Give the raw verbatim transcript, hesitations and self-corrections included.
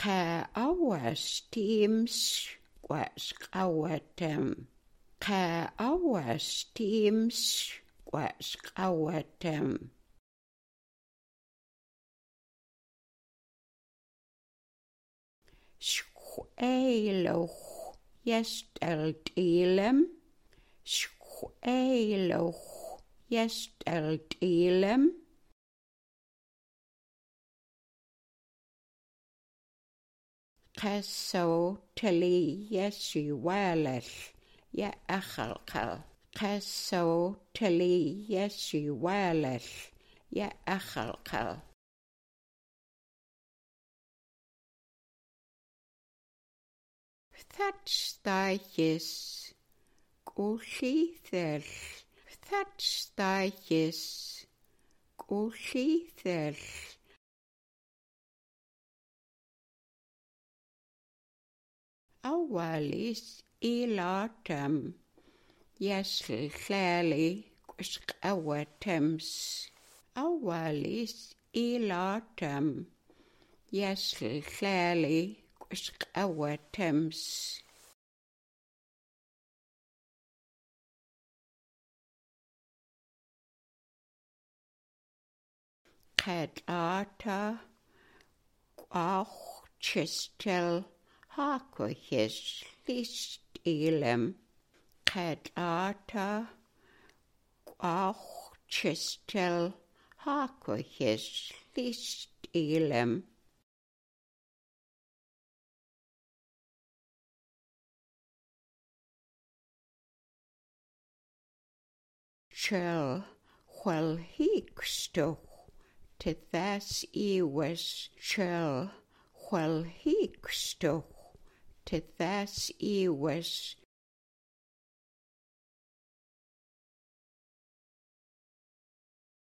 Ca awas teams was qawatem. Ca awas teams was qawatem. Schweiloch jestelt ilem. Schweiloch jestelt ilem. Qasso tali yesu walal ya akhalqal. Qasso tali yesu walal ya akhalqal. Thatstayis gullithel. Thatstayis gullithel. Awalis ilatam yasl hlali qawatams. Awalis ilatam yasl hlali qawatams. Qadata qach chistel Hakohis list ilem. Qadata qach chistel hakohis list ilem. Chel while hikstoch to thas iwas. Chel while hikstoch to thas iwas